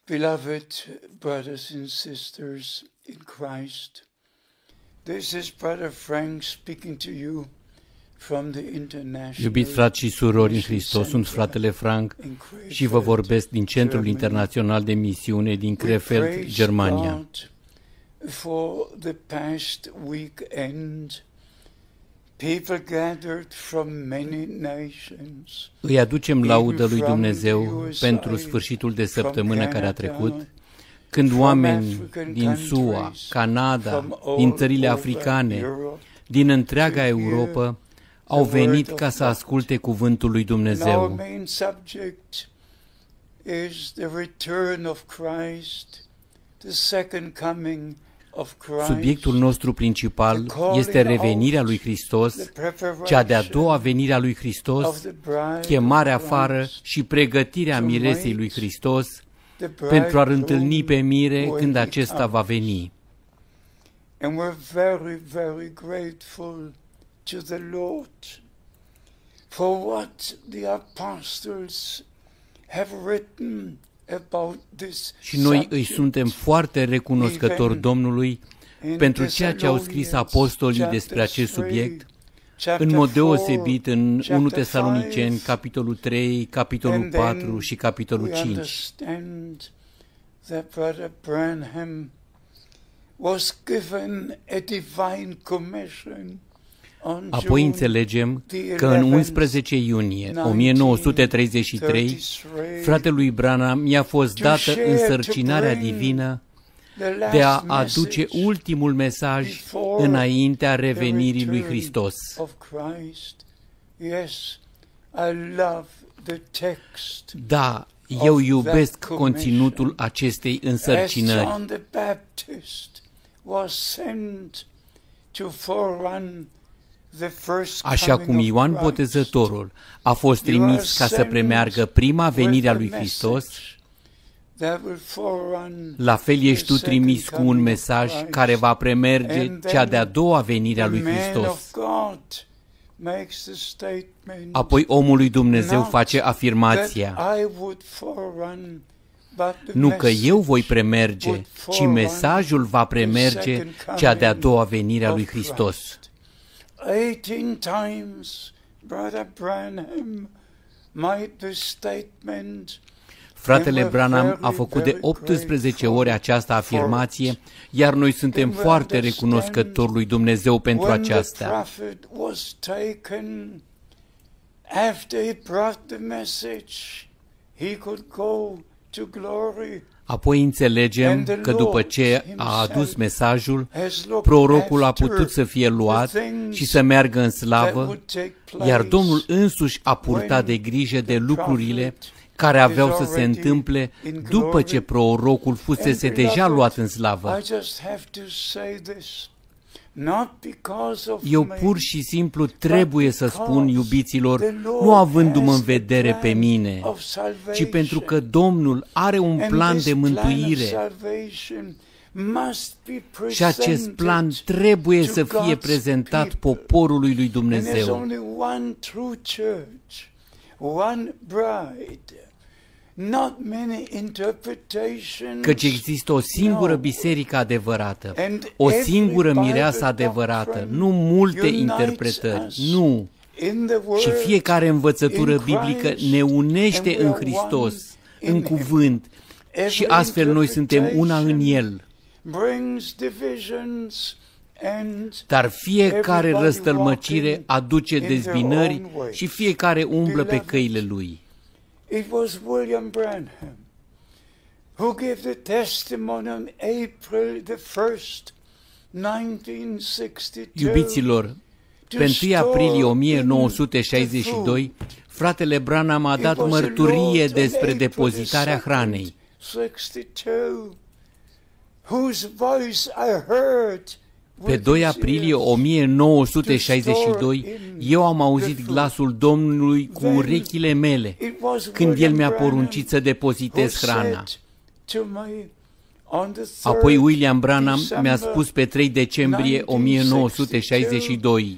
Beloved brothers and sisters in Christ, this is Brother Frank speaking to you from the International. Iubiți frați și surori în Hristos, sunt fratele Frank și vă vorbesc din Centrul Internațional de Misiune din Krefeld, Germania. For the past weekend, people gathered from many nations. Îi aducem laudă lui Dumnezeu pentru sfârșitul de săptămână care a trecut, când oameni din SUA, Canada, din țările africane, din întreaga Europa, au venit ca să asculte cuvântul lui Dumnezeu. Subiectul nostru principal este revenirea lui Hristos, cea de-a doua venire a lui Hristos, chemarea afară și pregătirea miresei lui Hristos pentru a-L întâlni pe mire când acesta va veni. And we're very, very grateful to the Lord for what the apostles have written about this. Și noi îi suntem foarte recunoscători Domnului pentru ceea ce au scris apostolii despre acest subiect, în mod deosebit în 1 Tesaloniceni, capitolul 3, capitolul 4 și capitolul 5. Apoi înțelegem că în 11 iunie 1933, fratelui Branham i-a fost dată însărcinarea divină de a aduce ultimul mesaj înaintea revenirii lui Hristos. Da, eu iubesc conținutul acestei însărcinări. Așa cum Ioan Botezătorul a fost trimis ca să premeargă prima venire a lui Hristos, la fel ești tu trimis cu un mesaj care va premerge cea de-a doua venire a lui Hristos. Apoi omul lui Dumnezeu face afirmația: nu că eu voi premerge, ci mesajul va premerge cea de-a doua venire a lui Hristos. 18 times Brother Branham made the statement. Fratele Branham a făcut de 18 ori această afirmație, iar noi suntem foarte recunoscători lui Dumnezeu pentru aceasta. Apoi înțelegem că după ce a adus mesajul, prorocul a putut să fie luat și să meargă în slavă, iar Domnul însuși a purtat de grijă de lucrurile care aveau să se întâmple după ce prorocul fusese deja luat în slavă. Eu pur și simplu trebuie să spun, iubiților, nu avându-mă în vedere pe mine, ci pentru că Domnul are un plan de mântuire și acest plan trebuie să fie prezentat poporului lui Dumnezeu. Căci există o singură biserică adevărată, o singură mireasă adevărată, nu multe interpretări, nu. Și fiecare învățătură biblică ne unește în Hristos, în cuvânt, și astfel noi suntem una în El. Dar fiecare răstălmăcire aduce dezbinări și fiecare umblă pe căile lui. It was William Branham who gave the testimony on April the 1st, 1962. Iubiților, pe 1 aprilie 1962, fratele Branham a dat mărturie despre depozitarea hranei. Pe 2 aprilie 1962, eu am auzit glasul Domnului cu urechile mele, când El mi-a poruncit să depozitez hrana. Apoi William Branham mi-a spus pe 3 decembrie 1962,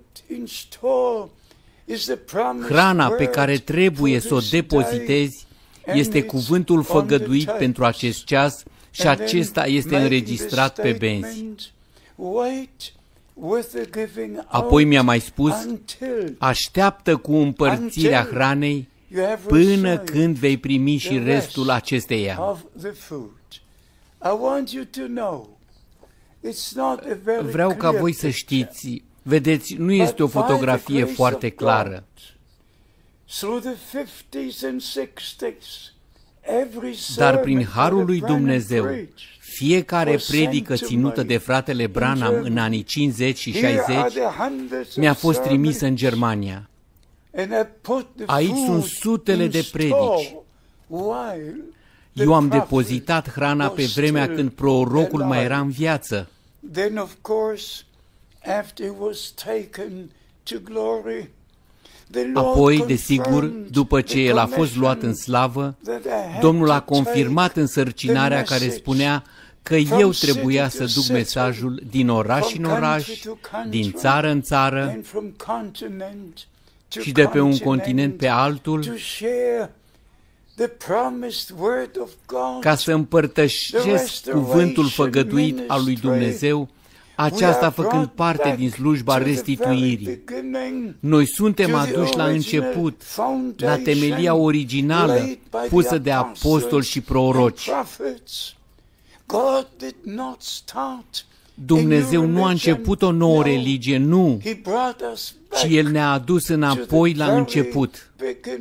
hrana pe care trebuie să o depozitezi Este cuvântul făgăduit pentru acest ceas și acesta este înregistrat pe benzi. Apoi mi-a mai spus, așteaptă cu împărțirea hranei până când vei primi și restul acesteia. Vreau ca voi să știți, vedeți, nu este o fotografie foarte clară. Dar prin harul lui Dumnezeu, fiecare predică ținută de fratele Branham în anii 50 și 60 mi-a fost trimisă în Germania. Aici sunt sutele de predici. Eu am depozitat hrana pe vremea când prorocul mai era în viață. Apoi, desigur, după ce el a fost luat în slavă, Domnul a confirmat însărcinarea care spunea că eu trebuia să duc mesajul din oraș în oraș, din țară în țară și de pe un continent pe altul, ca să împărtășesc cuvântul făgăduit al lui Dumnezeu, aceasta făcând parte din slujba restituirii. Noi suntem aduși la început, la temelia originală pusă de apostoli și proroci. Dumnezeu nu a început o nouă religie, nu, ci El ne-a adus înapoi la început.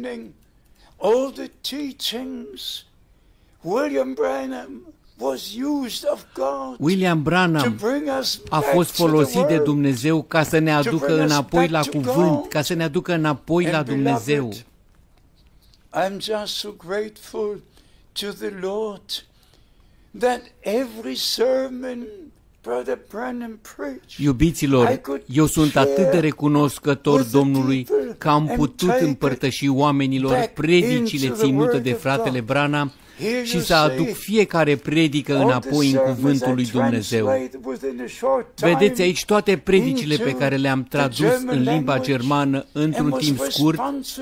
William Branham a fost folosit de Dumnezeu ca să ne aducă înapoi la cuvânt, ca să ne aducă înapoi la Dumnezeu. I'm just so grateful to the Lord that every sermon Brother Branham preached. Iubiților, eu sunt atât de recunoscător Domnului că am putut împărtăși oamenilor predicile ținute de fratele Branham și să aduc fiecare predică înapoi în cuvântul lui Dumnezeu. Vedeți aici toate predicile pe care le-am tradus în limba germană într-un timp scurt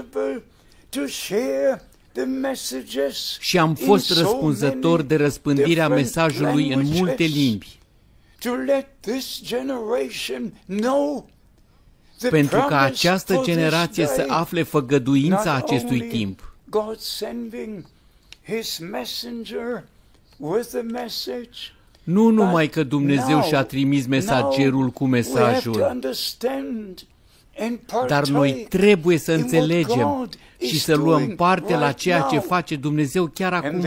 și am fost răspunzător de răspândirea mesajului în multe limbi, pentru ca această generație să afle făgăduința acestui timp. Nu numai că Dumnezeu și-a trimis mesagerul cu mesajul, dar noi trebuie să înțelegem și să luăm parte la ceea ce face Dumnezeu chiar acum.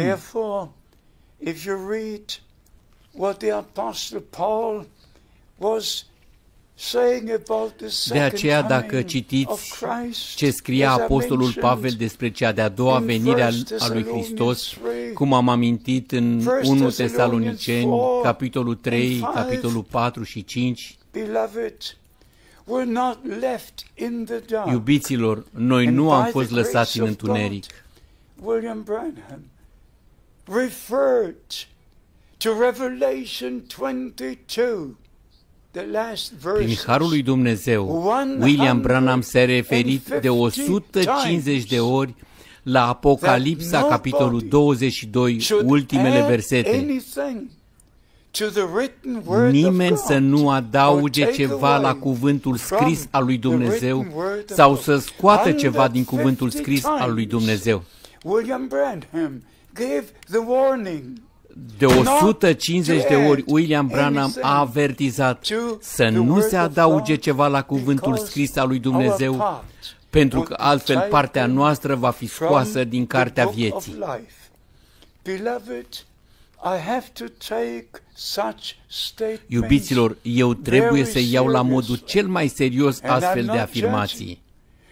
De aceea, dacă citiți ce scria Apostolul Pavel despre cea de-a doua venire a lui Hristos, cum am amintit în 1 Tesaloniceni, capitolul 3, capitolul 4 și 5, iubiților, noi nu am fost lăsați în întuneric. William Branham referred to Revelation 22. Prin harul lui Dumnezeu, William Branham s-a referit de 150 de ori la Apocalipsa, capitolul 22, ultimele versete. Nimeni să nu adauge ceva la cuvântul scris al lui Dumnezeu sau să scoată ceva din cuvântul scris al lui Dumnezeu. De 150 de ori William Branham a avertizat să nu se adauge ceva la cuvântul scris al lui Dumnezeu, pentru că altfel partea noastră va fi scoasă din cartea vieții. Iubiților, eu trebuie să iau la modul cel mai serios astfel de afirmații.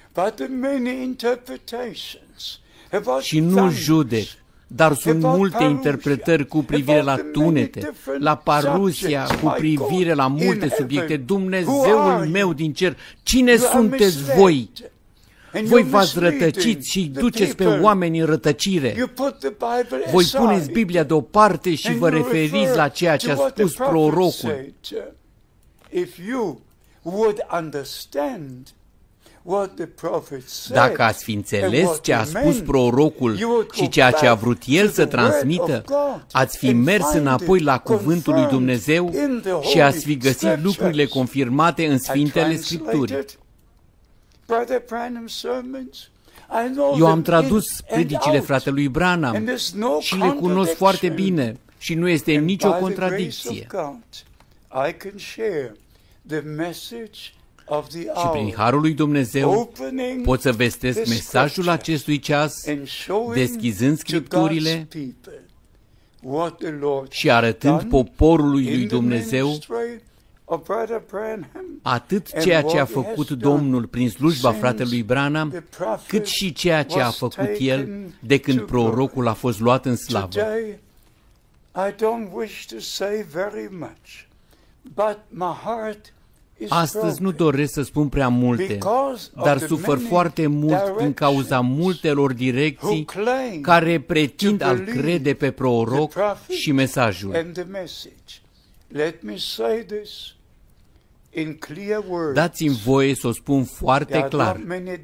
Și nu judec, dar sunt multe interpretări cu privire la tunete, la parusia, cu privire la multe subiecte. Dumnezeul meu din cer, cine sunteți voi? Voi v-ați rătăcit și duceți pe oameni în rătăcire. Voi puneți Biblia deoparte și vă referiți la ceea ce a spus prorocul. Dacă ați fi înțeles ce a spus prorocul și ceea ce a vrut el să transmită, ați fi mers înapoi la cuvântul lui Dumnezeu și ați fi găsit lucrurile confirmate în Sfintele Scripturi. Eu am tradus predicile fratelui Branham și le cunosc foarte bine și nu este nicio contradicție. Și prin Harul lui Dumnezeu pot să vestesc mesajul acestui ceas, deschizând Scripturile și arătând poporului lui Dumnezeu atât ceea ce a făcut Domnul prin slujba fratelui Branham, cât și ceea ce a făcut el de când prorocul a fost luat în slavă. Astăzi nu doresc să spun prea multe, dar sufăr foarte mult din cauza multelor direcții care pretind a-l crede pe proroc și mesajul. Dați-mi voie să o spun foarte clar.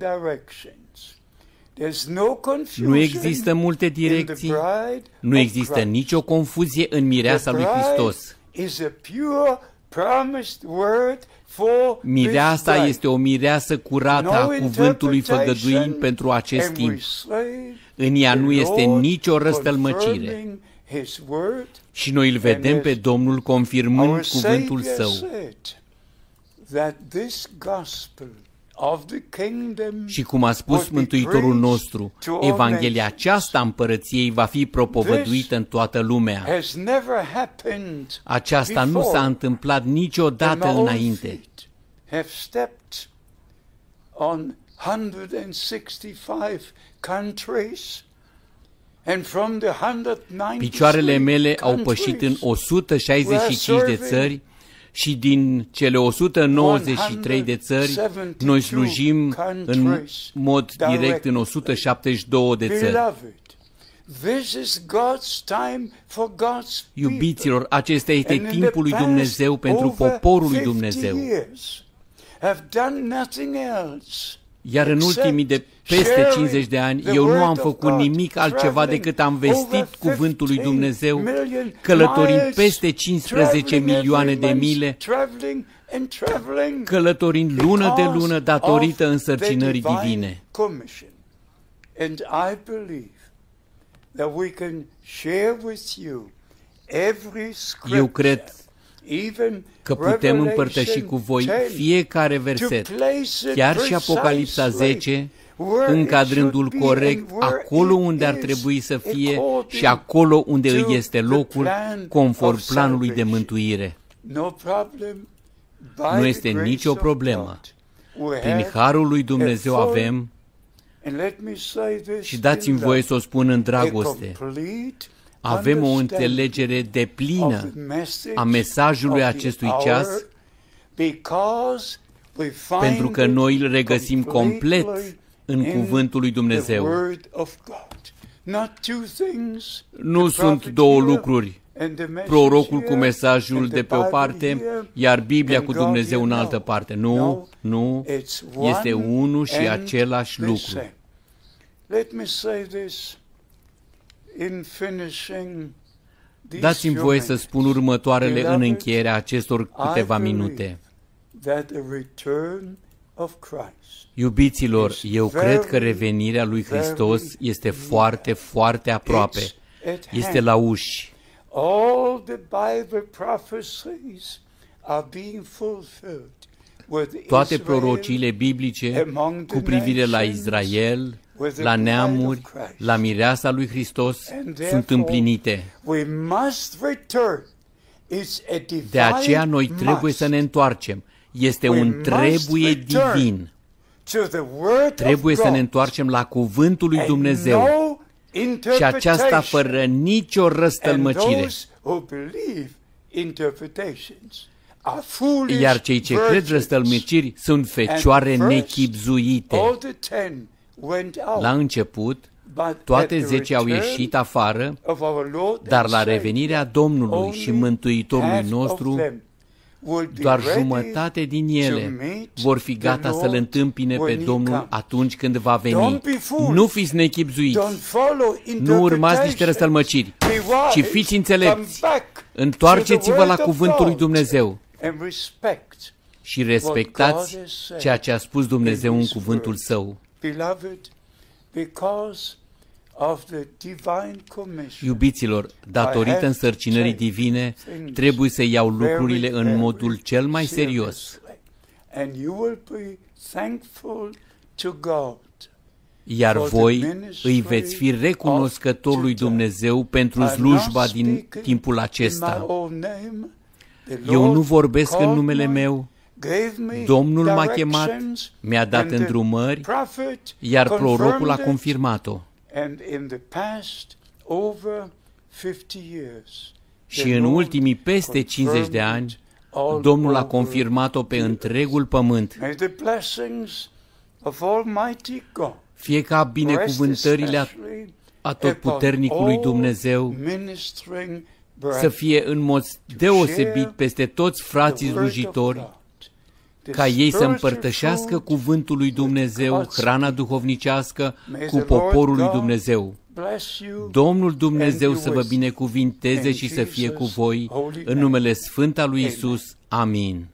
Nu există multe direcții, nu există nicio confuzie în mireasa lui Hristos. Mireasa este o mireasă curată a cuvântului făgăduind pentru acest timp. În ea nu este nicio răstălmăcire. Și noi îl vedem pe Domnul confirmând cuvântul Său. Și cum a spus Mântuitorul nostru, Evanghelia aceasta împărăției va fi propovăduită în toată lumea. Aceasta nu s-a întâmplat niciodată înainte. Picioarele mele au pășit în 165 de țări și din cele 193 de țări, noi slujim în mod direct în 172 de țări. Iubiților, acesta este timpul lui Dumnezeu pentru poporul lui Dumnezeu. Iar în ultimii de peste 50 de ani, eu nu am făcut nimic altceva decât am vestit cuvântul lui Dumnezeu, călătorind peste 15 milioane de mile, călătorind lună de lună datorită însărcinării divine. Eu cred că putem împărtăși cu voi fiecare verset, chiar și Apocalipsa 10, încadrându-l corect acolo unde ar trebui să fie și acolo unde îi este locul, conform planului de mântuire. Nu este nicio problemă. Prin Harul lui Dumnezeu avem, și dați-mi voie să o spun în dragoste, avem o înțelegere deplină a mesajului acestui ceas, pentru că noi îl regăsim complet în cuvântul lui Dumnezeu. Nu sunt două lucruri, prorocul cu mesajul de pe o parte, iar Biblia cu Dumnezeu în altă parte. Nu, nu, este unul și același lucru. Dați-mi voie să spun următoarele în încheierea acestor câteva minute. Iubiților, eu cred că revenirea lui Hristos este foarte, foarte aproape. Este la uși. Toate prorociile biblice cu privire la Israel, la neamuri, la mireasa lui Hristos sunt împlinite. De aceea noi trebuie să ne întoarcem. Este un trebuie divin. Trebuie să ne întoarcem la cuvântul lui Dumnezeu și aceasta fără nicio răstălmăcire. Iar cei ce cred răstălmăciri sunt fecioare nechibzuite. La început, toate 10 au ieșit afară, dar la revenirea Domnului și Mântuitorului nostru, doar jumătate din ele vor fi gata să-L întâmpine pe Domnul atunci când va veni. Nu fiți nechibzuiți, nu urmați niște răstălmăciri, ci fiți înțelepți. Întoarceți-vă la cuvântul lui Dumnezeu și respectați ceea ce a spus Dumnezeu în cuvântul Său. Iubiților, datorită însărcinării divine, trebuie să iau lucrurile în modul cel mai serios. Iar voi îi veți fi recunoscători lui Dumnezeu pentru slujba din timpul acesta. Eu nu vorbesc în numele meu, Domnul m-a chemat, mi-a dat îndrumări, iar prorocul a confirmat-o. Și în ultimii peste 50 de ani, Domnul a confirmat-o pe întregul pământ. Fie ca binecuvântările atotputernicului Dumnezeu să fie în mod deosebit peste toți frații slujitori, ca ei să împărtășească cuvântul lui Dumnezeu, hrana duhovnicească, cu poporul lui Dumnezeu. Domnul Dumnezeu să vă binecuvinteze și să fie cu voi, în numele Sfânt al lui Iisus. Amin.